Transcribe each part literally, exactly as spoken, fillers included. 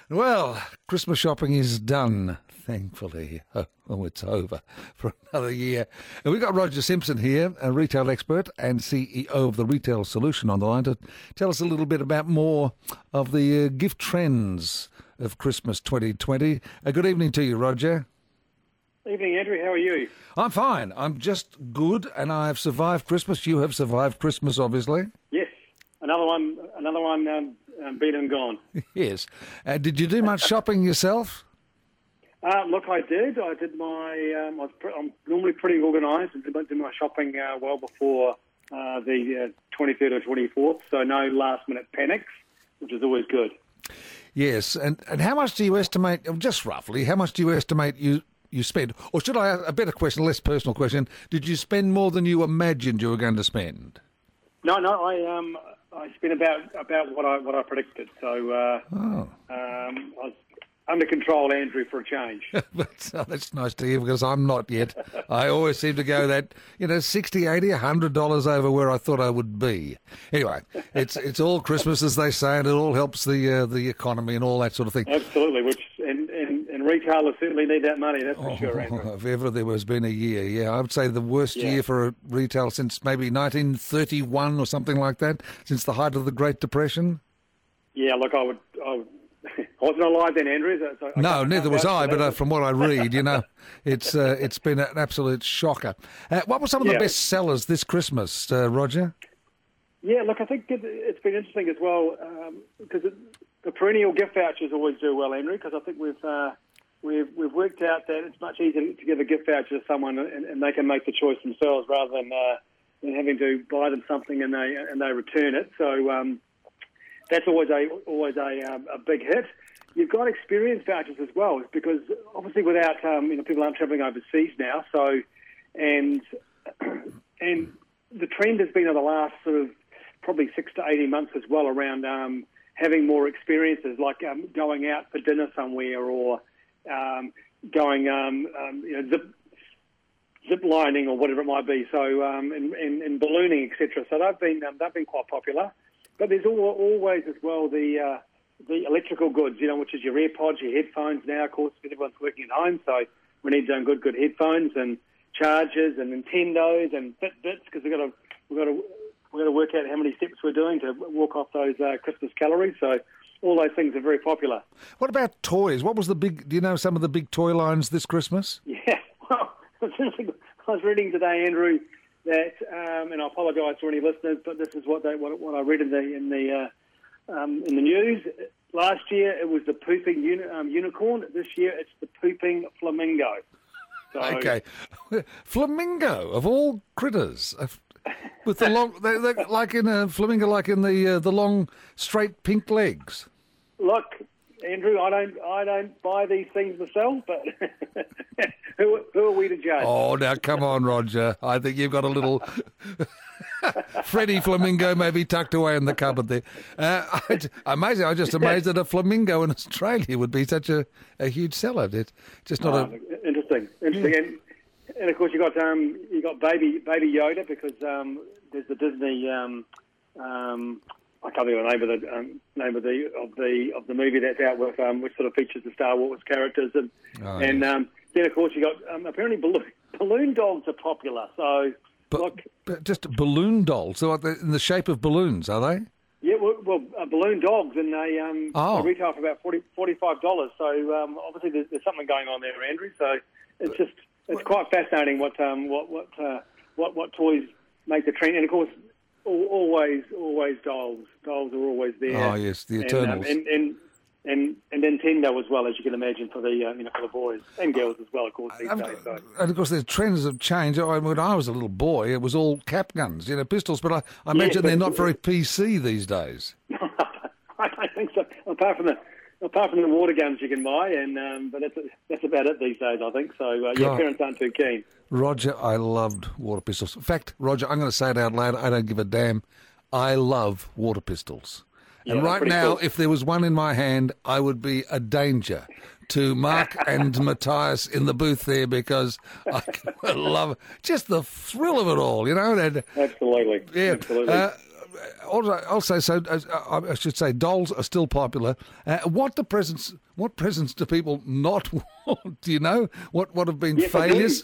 Well, Christmas shopping is done, thankfully. Oh, it's over for another year. And we've got Roger Simpson here, a retail expert and C E O of the Retail Solution, on the line to tell us a little bit about more of the uh, gift trends of Christmas twenty twenty. Uh, good evening to you, Roger. Evening, Andrew. How are you? I'm fine. I'm just good, and I've survived Christmas. You have survived Christmas, obviously. Yes. Another one, another one um, um, been and gone. Yes. Uh, did you do much shopping yourself? Uh, look, I did. I did my. Um, I was pre- I'm normally pretty organised and did my, did my shopping uh, well before uh, the uh, twenty-third or twenty-fourth. So no last-minute panics, which is always good. Yes, and and how much do you estimate? Just roughly, how much do you estimate you you spent? Or should I ask a better question, less personal question? Did you spend more than you imagined you were going to spend? No, no. I um I spent about about what I what I predicted. So uh, Oh. um, I was under control, Andrew, for a change. But, oh, that's nice to hear, because I'm not yet. I always seem to go that, you know, sixty, eighty, one hundred dollars over where I thought I would be. Anyway, it's it's all Christmas, as they say, and it all helps the uh, the economy and all that sort of thing. Absolutely, which and, and, and retailers certainly need that money, that's for Oh, sure, Andrew. if ever there has been a year, yeah, I would say the worst Yeah. year for retail since maybe nineteen thirty-one or something like that, since the height of the Great Depression. Yeah, look, I would... I would I wasn't alive then, Andrew. So so I No, can't- neither can't was vouch I, for but that. uh, from what I read, you know, it's uh, it's been an absolute shocker. Uh, what were some of the Yeah. best sellers this Christmas, uh, Roger? Yeah, look, I think it, it's been interesting as well, because it the perennial gift vouchers always do well, Andrew, because I think we've uh, we've we've worked out that it's much easier to give a gift voucher to someone and, and they can make the choice themselves rather than uh, than having to buy them something and they and they return it. So um, that's always a always a, um, a big hit. You've got experience vouchers as well, because obviously without um, you know, people aren't travelling overseas now. So and and the trend has been over the last sort of probably six to eighteen months as well around um, having more experiences, like um, going out for dinner somewhere or um, going um, um, you know zip zip lining or whatever it might be. So um, and, and, and ballooning, et cetera. So they've been um, they've been quite popular. But there's al- always as well the uh, the electrical goods, you know, which is your AirPods, your headphones now. Of course, everyone's working at home, so we need um, good good headphones and chargers and Nintendos and Fitbits, because we've got to we've got to we've got to work out how many steps we're doing to walk off those uh, Christmas calories. So all those things are very popular. What about toys? What was the big? Do you know some of the big toy lines this Christmas? Yeah, well, it's interesting. I was reading today, Andrew, that um, and I apologise to any listeners, but this is what they what, what I read in the in the uh, um, in the news. Last year it was the pooping uni- um, unicorn. This year it's the pooping flamingo. So, Okay, flamingo of all critters, uh, with the long, they, they, like in a flamingo, like in the uh, the long straight pink legs. Look, Andrew, I don't I don't buy these things myself, but who, who are we to judge? Oh, now come on, Roger. I think you've got a little Freddie Flamingo maybe tucked away in the cupboard there. Uh, I, amazing. I'm just amazed that a flamingo in Australia would be such a, a huge seller. It's just not Oh, a... interesting, interesting, and, and of course you got um you got baby baby Yoda, because um there's the Disney um um I can't think of the name of the um, name of the of the of the movie that's out with um which sort of features the Star Wars characters, and Oh, and yes. um then of course you got um, apparently balloon balloon dogs are popular. So But, look, but just balloon dolls. So like they're in the shape of balloons, are they? yeah, well, well uh, balloon dogs, and they um Oh. they retail for about forty forty-five dollars. So um obviously there's, there's something going on there, Andrew. So it's just it's quite fascinating what um what what uh, what what toys make the trend, and of course al- always always dolls dolls are always there. Oh, yes, the And, um, Eternals. and, and and and Nintendo as well, as you can imagine, for the uh, you know for the boys and girls as well, of course, these days. So. And of course, the trends have changed. I mean, when I was a little boy, it was all cap guns, you know, pistols. But I, I imagine but- they're not very P C these days. I don't think so. Apart from the apart from the water guns you can buy, and um, but that's that's about it these days, I think. So uh, yeah, God. parents aren't too keen. Roger, I loved water pistols. In fact, Roger, I'm going to say it out loud. I don't give a damn. I love water pistols. And Yeah, right pretty now, cool. if there was one in my hand, I would be a danger to Mark and Matthias in the booth there, because I love just the thrill of it all, you know. And, Absolutely, yeah. absolutely. Uh, also, also, so uh, I should say, dolls are still popular. Uh, what the presents? What presents do people not want? Do you know what what have been yes, failures?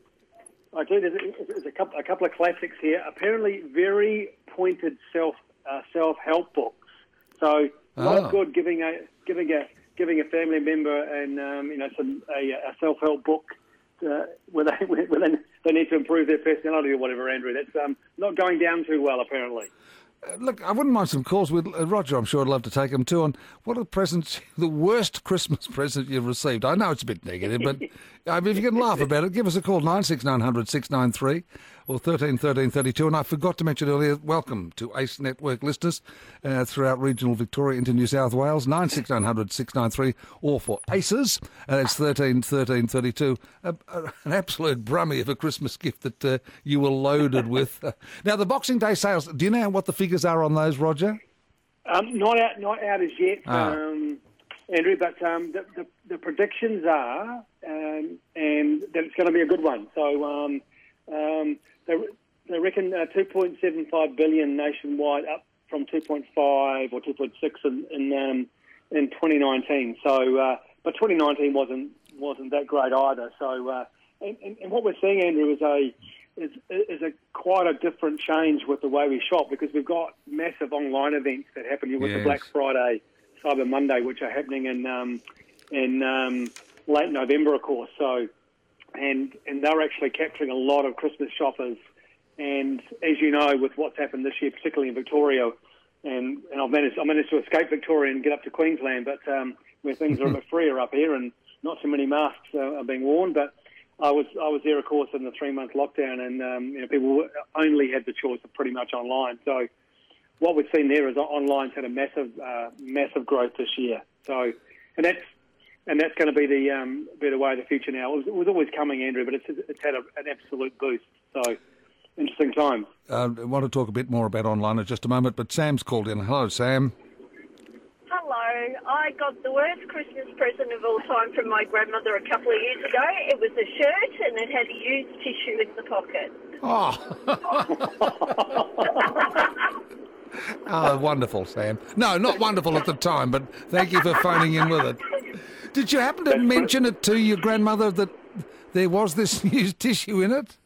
I do. I do. There's, there's a couple a couple of classics here. Apparently, very pointed self uh, self help books. So not Oh. good giving a giving a giving a family member and um, you know some a, a self help book. Uh, where they where they, they need to improve their personality or whatever, Andrew. That's um, not going down too well, apparently. Uh, look, I wouldn't mind some calls with uh, Roger. I'm sure I'd love to take them too. On what are the presents, the worst Christmas present you've received? I know it's a bit negative, but uh, if you can laugh about it, give us a call nine six nine hundred six nine three or thirteen thirteen thirty two. And I forgot to mention earlier, welcome to ACE Network listeners uh, throughout regional Victoria into New South Wales nine six nine hundred six nine three, or for ACEs, uh, it's thirteen thirteen thirty two. Uh, uh, an absolute brummie of a Christmas gift that uh, you were loaded with. Uh, now the Boxing Day sales. Do you know what the figures are on those, Roger? Um, not out, not out as yet, Ah. um, Andrew. But um, the, the, the predictions are, um, and that it's going to be a good one. So um, um, they, they reckon uh, two point seven five billion nationwide, up from two point five or two point six in in, um, in twenty nineteen. So, uh, but twenty nineteen wasn't wasn't that great either. So, uh, and, and, and what we're seeing, Andrew, is a is, is a quite a different change with the way we shop, because we've got massive online events that happen with Yes. the Black Friday, Cyber Monday, which are happening in um, in um, late November, of course. So, and and they're actually capturing a lot of Christmas shoppers. And as you know, with what's happened this year, particularly in Victoria, and, and I've managed I managed to escape Victoria and get up to Queensland, but um, where things are a bit freer up here and not so many masks uh, are being worn. But I was I was there, of course, in the three month lockdown, and um, you know, people only had the choice of pretty much online. So what we've seen there is online's had a massive uh, massive growth this year. So and that's and that's going to be the um, be the way of the future now. It was, it was always coming, Andrew, but it's it's had a, an absolute boost. So interesting times. Uh, I want to talk a bit more about online in just a moment, but Sam's called in. Hello, Sam. Hello. I got the worst Christmas present of all time from my grandmother a couple of years ago. It was a shirt and it had a used tissue in the pocket. Oh. Oh, wonderful, Sam. No, not wonderful at the time, but thank you for phoning in with it. Did you happen to mention it to your grandmother that there was this used tissue in it?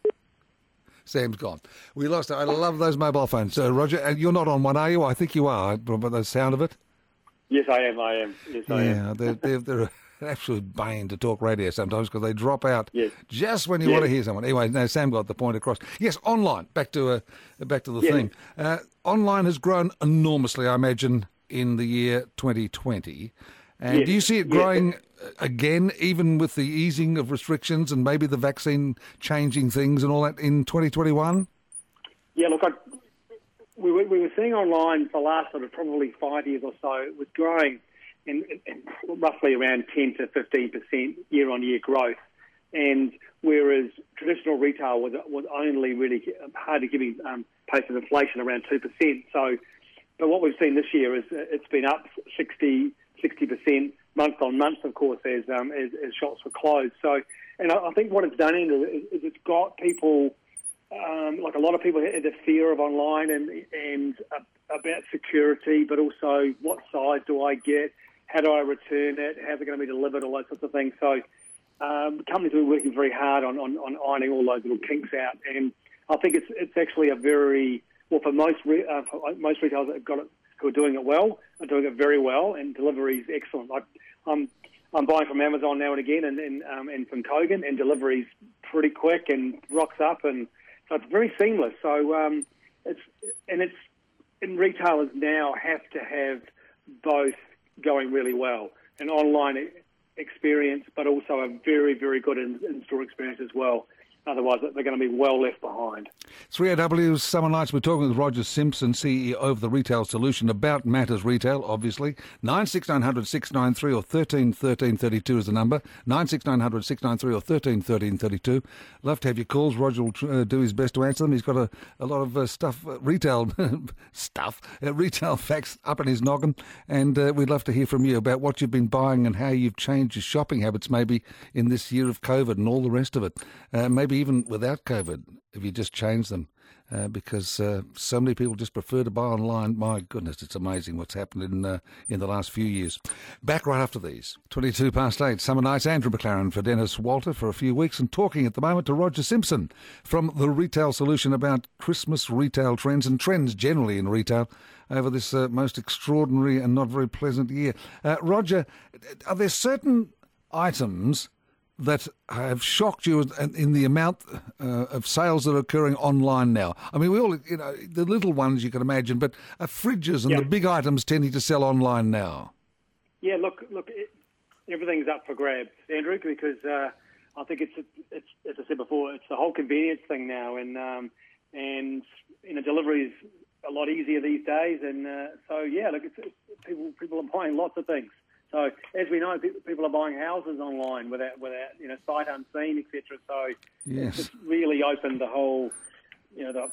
Sam's gone. We lost it. I love those mobile phones. So, Roger, and you're not on one, are you? I think you are, by the sound of it. Yes, I am. I am. Yes, I am. Yeah, they're, they're, they're an absolute bane to talk radio sometimes because they drop out Yes. just when you Yes. want to hear someone. Anyway, no, Sam got the point across. Yes, online. Back to uh, back to the Yes. theme. Uh, online has grown enormously, I imagine, in the year twenty twenty. And Yes. do you see it Yes. growing again, even with the easing of restrictions and maybe the vaccine changing things and all that in twenty twenty-one? Yeah, look, I, we, were, we were seeing online for the last sort of probably five years or so, it was growing in, in roughly around ten to fifteen percent year-on-year growth. And whereas traditional retail was, was only really hardly giving um, pace of inflation around two percent. So, but what we've seen this year is it's been up sixty percent month on month, of course, as, um, as, as shops were closed. So, and I, I think what it's done Andrew, is, is it's got people, um, like a lot of people had the fear of online and, and uh, about security, but also what size do I get? How do I return it? How's it going to be delivered? All those sorts of things. So um, companies are working very hard on, on, on ironing all those little kinks out. And I think it's it's actually a very, well, for most re, uh, for most retailers that have got it, who are doing it well, are doing it very well, and delivery is excellent. Like, I'm I'm buying from Amazon now and again, and and, um, and from Kogan, and delivery's pretty quick and rocks up, and so it's very seamless. So um, it's and it's and retailers now have to have both going really well, an online experience, but also a very very good in, in-store experience as well. Otherwise, they're going to be well left behind. three A W's Summer Nights. We're talking with Roger Simpson, C E O of the Retail Solution, about matters retail, obviously. nine six nine hundred six nine three or thirteen thirteen thirty-two is the number. nine six nine hundred six nine three or thirteen thirteen thirty-two. Love to have your calls. Roger will uh, do his best to answer them. He's got a, a lot of uh, stuff, uh, retail stuff, uh, retail facts up in his noggin. And uh, we'd love to hear from you about what you've been buying and how you've changed your shopping habits maybe in this year of COVID and all the rest of it. Uh, maybe even without COVID, if you just change them. uh, because uh, so many people just prefer to buy online. My goodness, it's amazing what's happened in uh, in the last few years. Back right after these. twenty-two past eight, summer nights. Andrew McLaren for Dennis Walter for a few weeks, and talking at the moment to Roger Simpson from The Retail Solution about Christmas retail trends and trends generally in retail over this uh, most extraordinary and not very pleasant year. Uh, Roger, are there certain items that have shocked you in, in the amount uh, of sales that are occurring online now? I mean, we all, you know, the little ones you can imagine, but uh, fridges and yeah. the big items tending to sell online now. Yeah, look, look, it, everything's up for grabs, Andrew, because uh, I think it's, it's, as I said before, it's the whole convenience thing now, and um, and you know, delivery's a lot easier these days, and uh, so yeah, look, it's, it's, people people are buying lots of things. So as we know, people are buying houses online without without you know sight unseen, et cetera. So yes. it's really opened the whole, you know, the,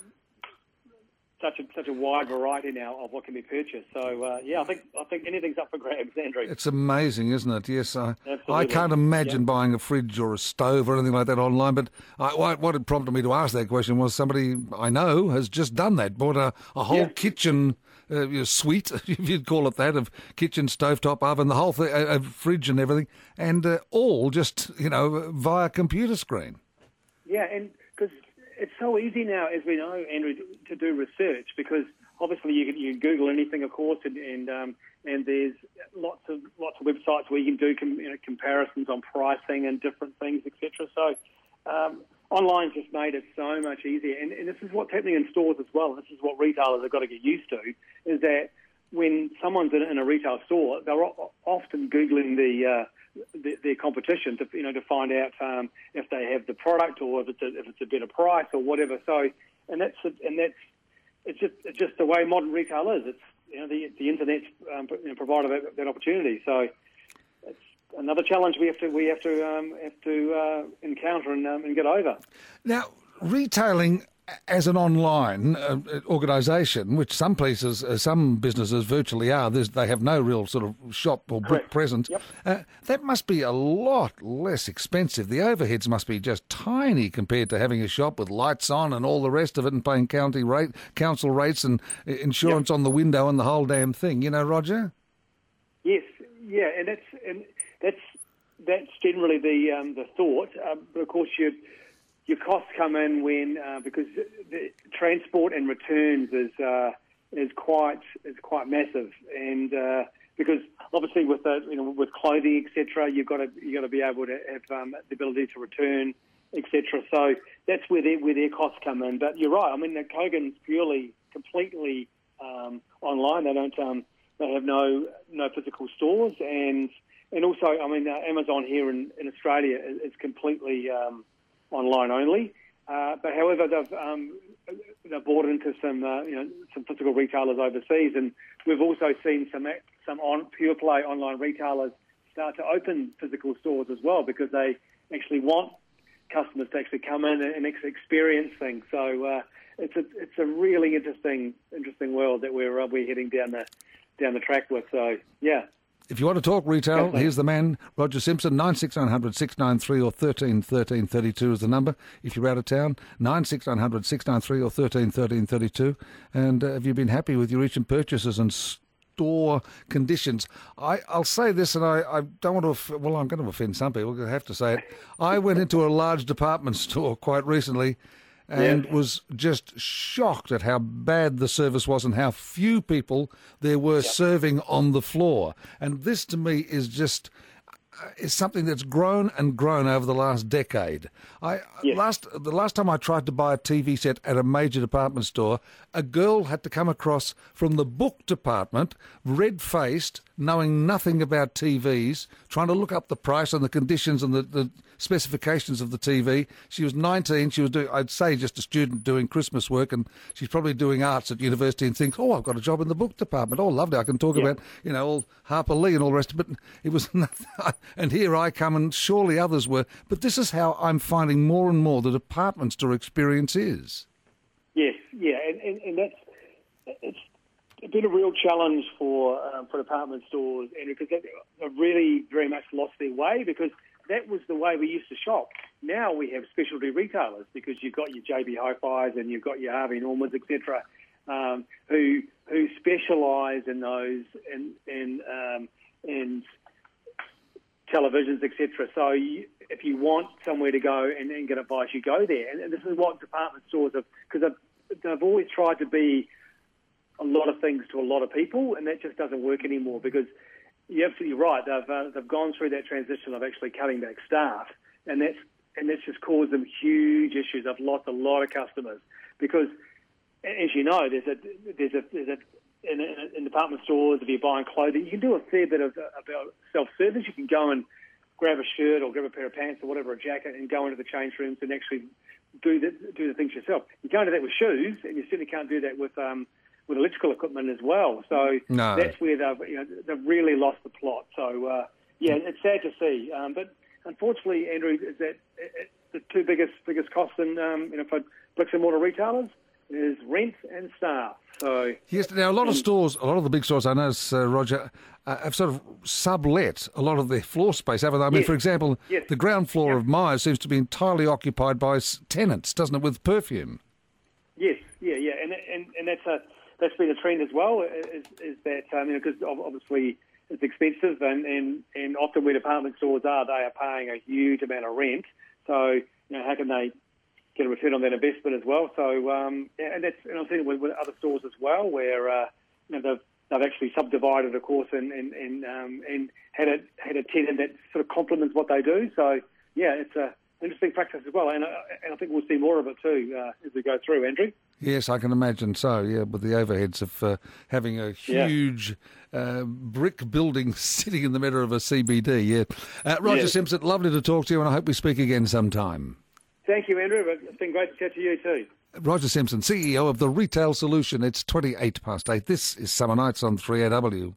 such a such a wide variety now of what can be purchased. So uh, yeah, I think I think anything's up for grabs, Andrew. It's amazing, isn't it? Yes, I Absolutely. I can't imagine yeah. buying a fridge or a stove or anything like that online. But I, what, what had prompted me to ask that question was somebody I know has just done that, bought a, a whole Yeah. kitchen uh, you know, suite, if you'd call it that, of kitchen, stovetop, oven, the whole thing, a, a fridge and everything, and uh, all just you know via computer screen. Yeah, and because it's so easy now, as we know, Andrew, to do research, because obviously you can, you can Google anything, of course, and and, um, and there's lots of lots of websites where you can do com, you know, comparisons on pricing and different things, et cetera. So um, online's just made it so much easier, and, and this is what's happening in stores as well. This is what retailers have got to get used to, is that when someone's in, in a retail store, they're o- often Googling the uh, The, their competition to you know to find out um, if they have the product or if it's a, if it's a better price or whatever. So and that's and that's it's just it's just the way modern retail is. It's you know the the internet's um, you know, provided that, that opportunity. So it's another challenge we have to we have to um, have to uh, encounter and um, and get over. Now, retailing as an online uh, organisation, which some places, uh, some businesses virtually are, they have no real sort of shop or brick Correct. presence. Yep. Uh, that must be a lot less expensive. The overheads must be just tiny compared to having a shop with lights on and all the rest of it, and paying county rate, council rates and uh, insurance Yep. on the window and the whole damn thing. You know, Roger? Yes, yeah, and that's and that's that's generally the um, the thought. Um, but of course, you. Your costs come in when uh, because the transport and returns is uh, is quite is quite massive, and uh, because obviously with the, you know with clothing, et cetera, you've got to you got to be able to have um, the ability to return, et cetera. So that's where their where their costs come in. But you're right. I mean, the Kogan's purely completely um, online. They don't um, they have no no physical stores, and and also I mean uh, Amazon here in, in Australia is, is completely um, online only, uh, but however they've um, they've bought into some uh, you know some physical retailers overseas, and we've also seen some some on pure play online retailers start to open physical stores as well, because they actually want customers to actually come in and actually experience things. So uh, it's a it's a really interesting interesting world that we're uh, we're heading down the down the track with. So yeah. If you want to talk retail, Okay. here's the man, Roger Simpson. nine six nine hundred six nine three or thirteen thirteen thirty-two is the number. If you're out of town, nine six nine hundred six nine three or thirteen thirteen thirty-two. And uh, have you been happy with your recent purchases and store conditions? I, I'll say this, and I, I don't want to, off- well, I'm going to offend some people, I have to say it. I went into a large department store quite recently and Yeah. was just shocked at how bad the service was and how few people there were serving on the floor. And this, to me, is just uh, is something that's grown and grown over the last decade. I Yes. last the last time I tried to buy a T V set at a major department store, a girl had to come across from the book department, red-faced, knowing nothing about T Vs, trying to look up the price and the conditions and the, the specifications of the T V. She was nineteen. She was doing, I'd say, just a student doing Christmas work, and she's probably doing arts at university and thinks, oh, I've got a job in the book department. Oh, lovely. I can talk Yeah. about, you know, all Harper Lee and all the rest of it. But it was nothing. And here I come, and surely others were. But this is how I'm finding more and more the department store experience is. Yes, yeah, and, and, and that's it's been a real challenge for um, for department stores, and because they- they've really very much lost their way, because that was the way we used to shop. now we have specialty retailers because you've got your J B Hi-Fis and you've got your Harvey Normans, et cetera, um, who who specialise in those in in um, in televisions, et cetera. So you, if you want somewhere to go and, and get advice, you go there. And, and this is what department stores have, because they've, they've always tried to be a lot of things to a lot of people, and that just doesn't work anymore because you're absolutely right. They've uh, they've gone through that transition of actually cutting back staff, and that's and that's just caused them huge issues. I've lost a lot of customers because, as you know, there's a there's a there's a in, in department stores, if you're buying clothing, you can do a fair bit of about self-service. You can go and grab a shirt or grab a pair of pants or whatever, a jacket, and go into the change rooms and actually do the do the things yourself. You can't do that with shoes, and you certainly can't do that with um, with electrical equipment as well. So no. that's where they've you know they've really lost the plot. So uh, yeah, it's sad to see, um, but unfortunately, Andrew, is that it, the two biggest biggest costs in um, you know for bricks and mortar retailers is rent and staff. So yes, now a lot of stores, a lot of the big stores, I notice, uh, Roger, uh, have sort of sublet a lot of their floor space, haven't they? I mean, yes. for example, yes. the ground floor yep. of Myers seems to be entirely occupied by tenants, doesn't it, with perfume? Yes, yeah, yeah, and and and that's a that's been a trend as well. Is, is that um, you know because obviously it's expensive, and, and and often where department stores are, they are paying a huge amount of rent. So you know how can they get a return on that investment as well? So um, yeah, and that's and I've seen it with, with other stores as well, where uh, you know they've they've actually subdivided, of course, and and and, um, and had a had a tenant that sort of complements what they do. So yeah, it's a interesting practice as well, and, uh, and I think we'll see more of it too uh, as we go through, Andrew. Yes, I can imagine so, yeah, with the overheads of uh, having a huge yeah. uh, brick building sitting in the middle of a C B D, yeah. Uh, Roger yes. Simpson, lovely to talk to you, and I hope we speak again sometime. Thank you, Andrew. It's been great to chat to you too. Roger Simpson, C E O of The Retail Solution. It's twenty-eight past eight. This is Summer Nights on three A W.